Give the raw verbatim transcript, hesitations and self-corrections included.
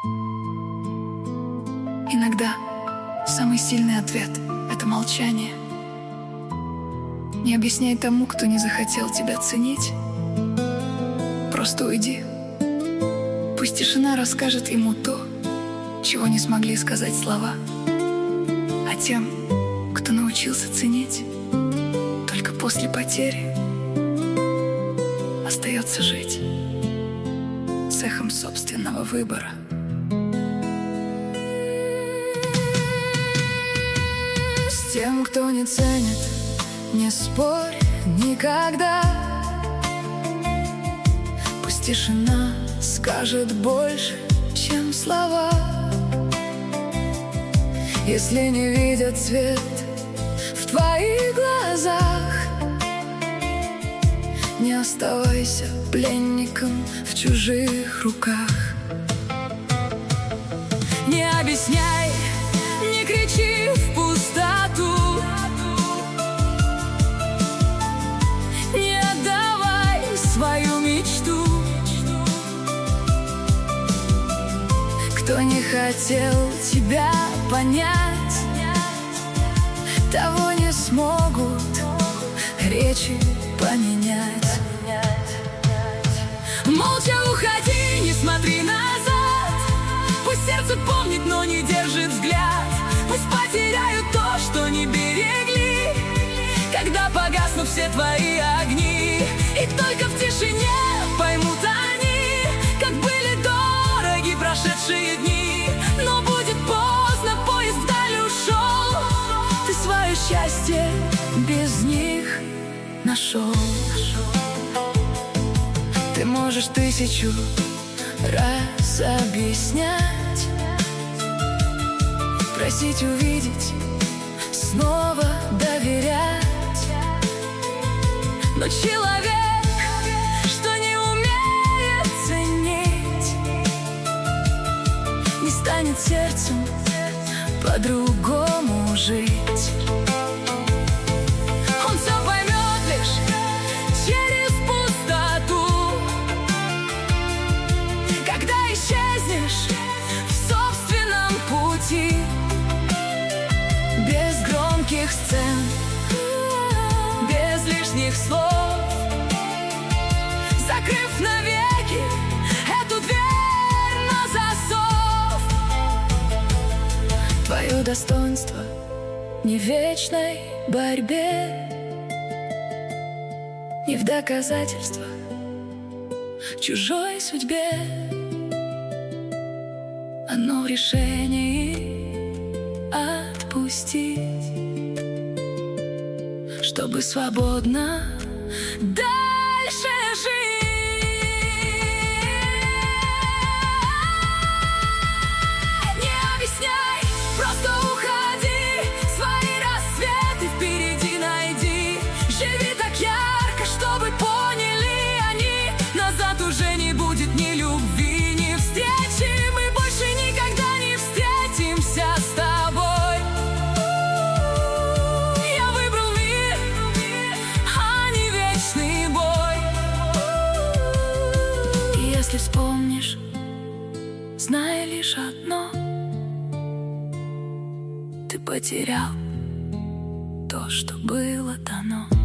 Иногда самый сильный ответ — это молчание. Не объясняй тому, кто не захотел тебя ценить. Просто уйди. Пусть тишина расскажет ему то, чего не смогли сказать слова. А тем, кто научился ценить, только после потери остается жить с эхом собственного выбора. С тем, кто не ценит, не спорь никогда. Пусть тишина скажет больше, чем слова. Если не видят свет в твоих глазах, не оставайся пленником в чужих руках. Не объясняй, не кричи в пустоту, не отдавай свою мечту. Кто не хотел тебя понять, того не смогут речи поменять. Молча уходи, не смотри назад. Пусть сердце помнит, но не держит взгляд. Пусть потеряют то, что не берегли, когда погаснут все твои огни. И только в тишине поймут они, как были дороги прошедшие дни. Но будет поздно, поезд вдаль ушел. Ты свое счастье без них нашел. Ты можешь тысячу раз объяснять, просить увидеть, снова доверять. Но человек, что не умеет ценить, не станет сердцем по-другому жить. Он все поймет лишь через пустоту, когда исчезнешь в собственном пути. Без громких сцен, без лишних слов, закрыв навеки эту дверь на засов. Твое достоинство не в вечной борьбе, не в доказательствах чужой судьбе. Оно в решении отпустить, чтобы свободно дальше жить. Не объясняй, просто уходи. Свои рассветы впереди найди. Живи так ярко, чтобы поняли они. Назад уже не будет ни любви, ни встречи. Мы больше никогда не встретимся с тобой. Я выбрал мир, а не вечный бой. И если вспомнишь, знай лишь одно: ты потерял то, что было дано.